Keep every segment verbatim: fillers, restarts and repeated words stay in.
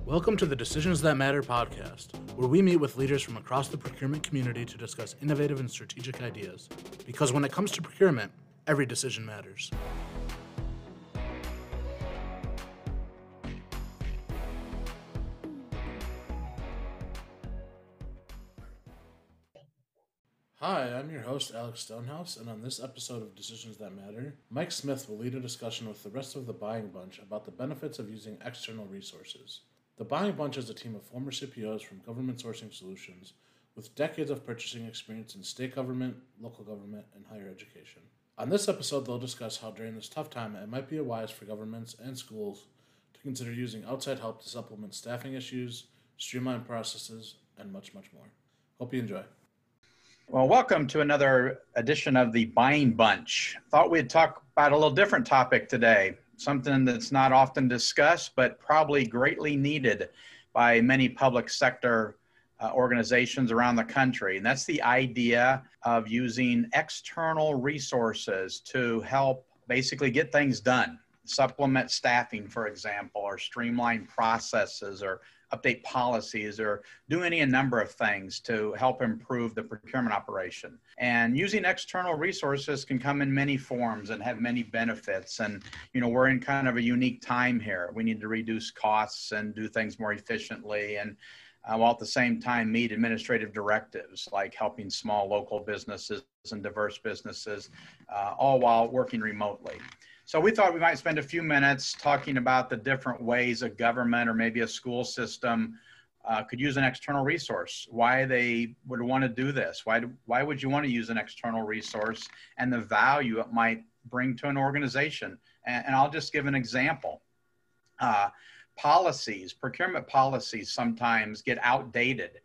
Welcome to the Decisions That Matter podcast, where we meet with leaders from across the procurement community to discuss innovative and strategic ideas. Because when it comes to procurement, every decision matters. Hi, I'm your host, Alex Stonehouse, and on this episode of Decisions That Matter, Mike Smith will lead a discussion with the rest of the Buying Bunch about the benefits of using external resources. The Buying Bunch is a team of former C P Os from Government Sourcing Solutions with decades of purchasing experience in state government, local government, and higher education. On this episode, they'll discuss how during this tough time it might be wise for governments and schools to consider using outside help to supplement staffing issues, streamline processes, and much, much more. Hope you enjoy. Well, welcome to another edition of the Buying Bunch. Thought we'd talk about a little different topic today, something that's not often discussed, but probably greatly needed by many public sector uh, organizations around the country. And that's the idea of using external resources to help basically get things done, supplement staffing, for example, or streamline processes, or update policies, or do any a number of things to help improve the procurement operation. And using external resources can come in many forms and have many benefits. And, you know, we're in kind of a unique time here. We need to reduce costs and do things more efficiently, and uh, while at the same time meet administrative directives like helping small local businesses and diverse businesses, uh, all while working remotely. So we thought we might spend a few minutes talking about the different ways a government or maybe a school system uh, could use an external resource, why they would want to do this, why, do, why would you want to use an external resource, and the value it might bring to an organization. And, and I'll just give an example. Uh, policies, procurement policies sometimes get outdated,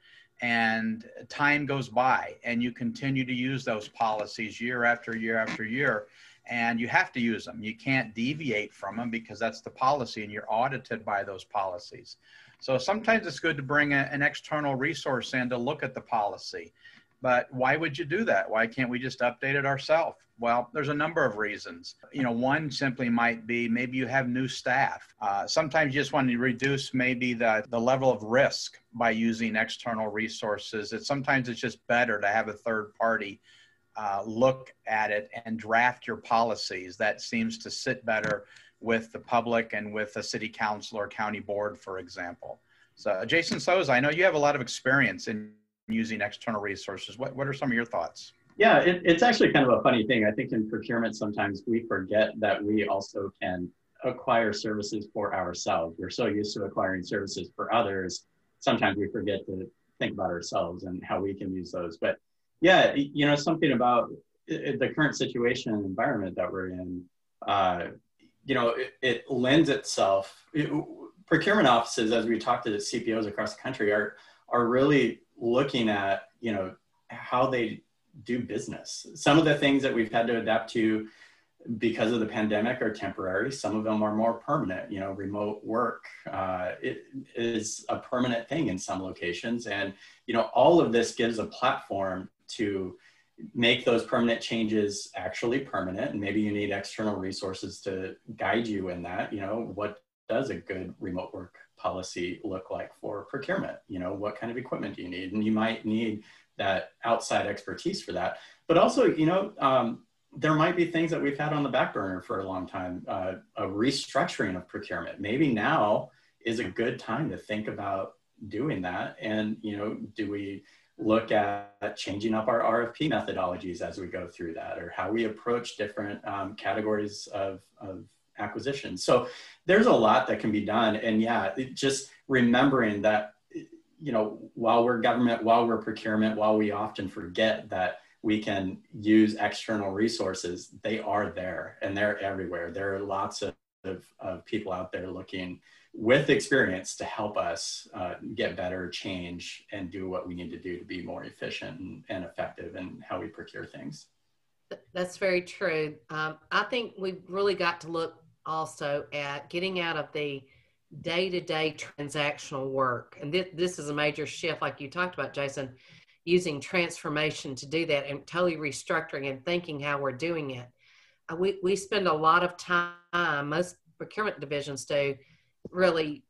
and time goes by, and you continue to use those policies year after year after year. And you have to use them. You can't deviate from them because that's the policy, and you're audited by those policies. So sometimes it's good to bring a, an external resource in to look at the policy. But why would you do that? Why can't we just update it ourselves? Well, there's a number of reasons. You know, one simply might be maybe you have new staff. Uh, sometimes you just want to reduce maybe the, the level of risk by using external resources. It, sometimes it's just better to have a third party Uh, look at it and draft your policies. That seems to sit better with the public and with a city council or county board, for example. So Jason Souza, I know you have a lot of experience in using external resources. What, what are some of your thoughts? Yeah, it, it's actually kind of a funny thing. I think in procurement, sometimes we forget that we also can acquire services for ourselves. We're so used to acquiring services for others. Sometimes we forget to think about ourselves and how we can use those. But yeah, you know, something about the current situation and environment that we're in, uh, you know, it, it lends itself, it, procurement offices, as we talk to the C P Os across the country, are, are really looking at, you know, how they do business. Some of the things that we've had to adapt to because of the pandemic are temporary. Some of them are more permanent. You know, remote work uh, it is a permanent thing in some locations. And, you know, all of this gives a platform to make those permanent changes actually permanent. And maybe you need external resources to guide you in that. You know, what does a good remote work policy look like for procurement? You know, what kind of equipment do you need? And you might need that outside expertise for that. But also, you know, um, there might be things that we've had on the back burner for a long time, uh, a restructuring of procurement. Maybe now is a good time to think about doing that. And, you know, do we look at changing up our R F P methodologies as we go through that, or how we approach different um, categories of, of acquisition? So there's a lot that can be done. And yeah, it just remembering that, you know, while we're government, while we're procurement, while we often forget that we can use external resources, they are there and they're everywhere. There are lots of, of, of people out there looking with experience to help us uh, get better, change, and do what we need to do to be more efficient and, and effective in how we procure things. That's very true. Um, I think we've really got to look also at getting out of the day-to-day transactional work. And th- this is a major shift, like you talked about, Jason, using transformation to do that and totally restructuring and thinking how we're doing it. Uh, we, we spend a lot of time, most procurement divisions do, really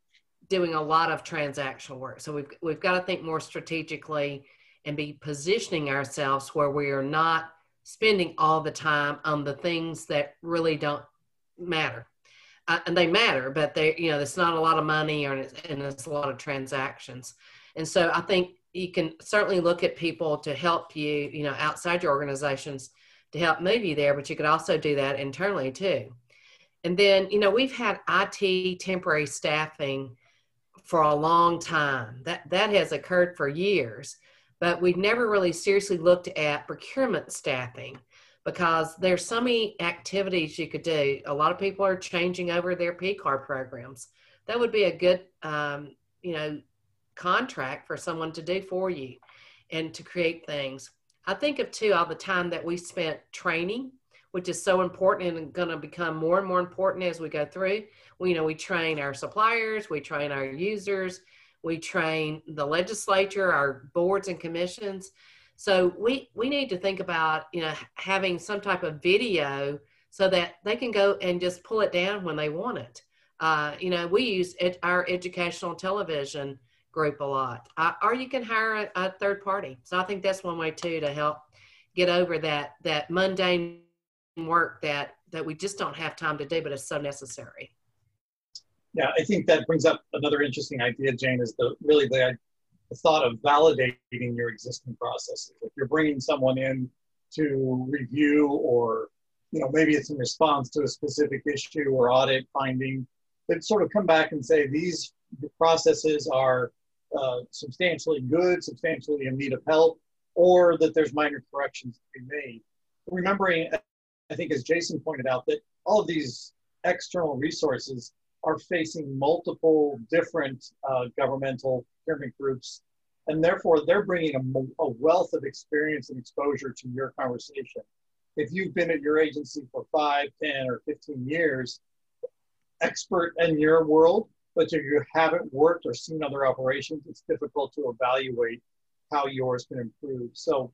doing a lot of transactional work. So we've, we've got to think more strategically and be positioning ourselves where we are not spending all the time on the things that really don't matter. Uh, and they matter, but they, you know, it's not a lot of money, or and it's a lot of transactions. And so I think you can certainly look at people to help you, you know, outside your organizations to help move you there, but you could also do that internally too. And then, you know, we've had I T temporary staffing for a long time. That that has occurred for years, but we've never really seriously looked at procurement staffing, because there's so many activities you could do. A lot of people are changing over their P card programs. That would be a good, um, you know, contract for someone to do for you and to create things. I think of too all the time that we spent training, which is so important and going to become more and more important as we go through. We, you know, we train our suppliers, we train our users, we train the legislature, our boards and commissions. So we, we need to think about, you know, having some type of video so that they can go and just pull it down when they want it. Uh, you know, we use ed- our educational television group a lot, uh, or you can hire a, a third party. So I think that's one way too to help get over that that mundane work that that we just don't have time to do, but it's so necessary. Yeah, I think that brings up another interesting idea, Jane, is the really the, the thought of validating your existing processes. If you're bringing someone in to review, or you know, maybe it's in response to a specific issue or audit finding, but sort of come back and say these processes are uh, substantially good, substantially in need of help, or that there's minor corrections to be made. Remembering, I think, as Jason pointed out, that all of these external resources are facing multiple different uh, governmental procurement groups, and therefore they're bringing a, a wealth of experience and exposure to your conversation. If you've been at your agency for five, ten, or fifteen years, expert in your world, but if you haven't worked or seen other operations, it's difficult to evaluate how yours can improve. So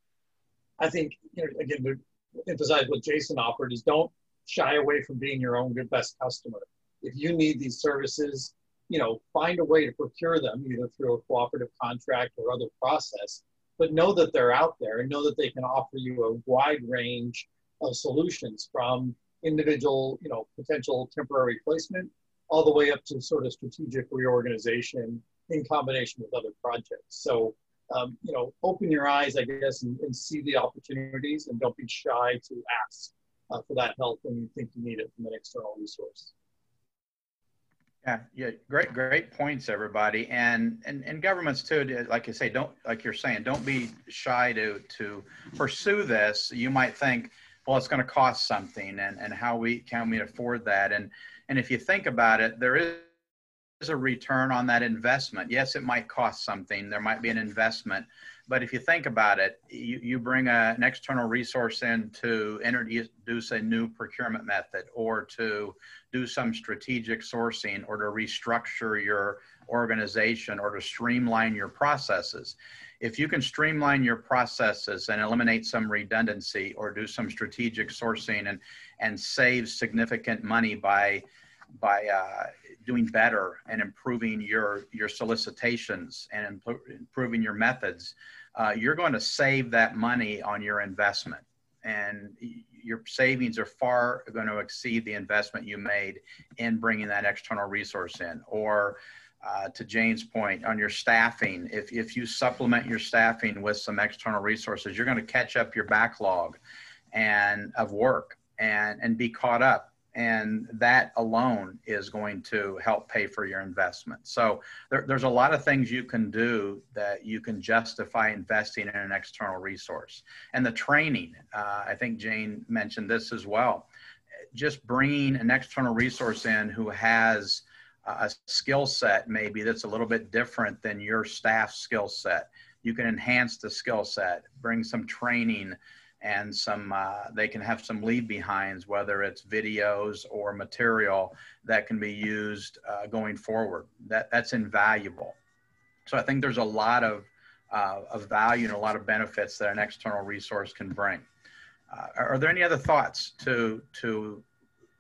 I think, you know, again, to emphasize what Jason offered, is don't shy away from being your own good best customer. If you need these services, you know, find a way to procure them, either through a cooperative contract or other process, but know that they're out there and know that they can offer you a wide range of solutions, from individual, you know, potential temporary placement all the way up to sort of strategic reorganization in combination with other projects. So, um, you know, open your eyes, I guess, and, and see the opportunities, and don't be shy to ask uh, for that help when you think you need it from an external resource. Yeah, yeah, great, great points, everybody, and and and governments too. Like you say, don't, like you're saying, don't be shy to to pursue this. You might think, well, it's going to cost something, and and how we can we afford that? And and if you think about it, there is a return on that investment. Yes, it might cost something. There might be an investment, but if you think about it, you you bring a, an external resource in to introduce a new procurement method, or to do some strategic sourcing, or to restructure your organization, or to streamline your processes. If you can streamline your processes and eliminate some redundancy, or do some strategic sourcing and, and save significant money by, by uh, doing better and improving your, your solicitations and imp- improving your methods, uh, you're going to save that money on your investment. And your savings are far going to exceed the investment you made in bringing that external resource in. Or uh, to Jane's point on your staffing, if, if you supplement your staffing with some external resources, you're going to catch up your backlog and of work and, and be caught up. And that alone is going to help pay for your investment. So there, there's a lot of things you can do that you can justify investing in an external resource. And the training, uh, I think Jane mentioned this as well. Just bringing an external resource in who has a skill set maybe that's a little bit different than your staff skill set. You can enhance the skill set, bring some training, and some uh, they can have some leave behinds, whether it's videos or material that can be used uh, going forward. That that's invaluable. So I think there's a lot of uh, of value and a lot of benefits that an external resource can bring. Uh, are there any other thoughts to to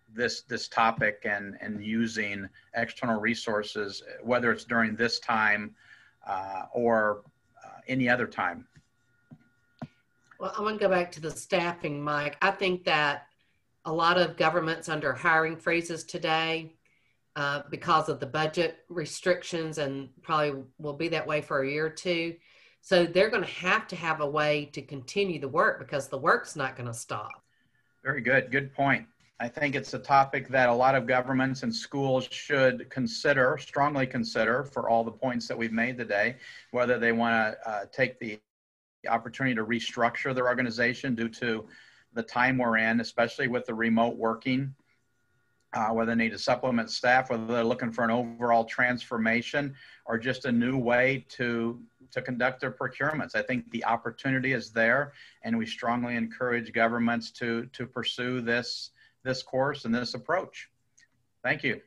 this this topic and and using external resources, whether it's during this time uh, or uh, any other time? Well, I want to go back to the staffing, Mike. I think that a lot of governments under hiring freezes today uh, because of the budget restrictions, and probably will be that way for a year or two. So they're going to have to have a way to continue the work because the work's not going to stop. Very good. Good point. I think it's a topic that a lot of governments and schools should consider, strongly consider, for all the points that we've made today, whether they want to uh, take the opportunity to restructure their organization due to the time we're in, especially with the remote working, uh, whether they need to supplement staff, whether they're looking for an overall transformation or just a new way to to conduct their procurements. I think the opportunity is there, and we strongly encourage governments to to pursue this this course and this approach. Thank you.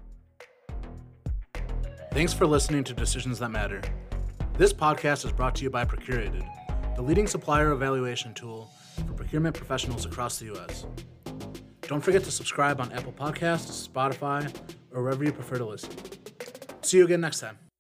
Thanks for listening to Decisions That Matter. This podcast is brought to you by Procurated, the leading supplier evaluation tool for procurement professionals across the U S. Don't forget to subscribe on Apple Podcasts, Spotify, or wherever you prefer to listen. See you again next time.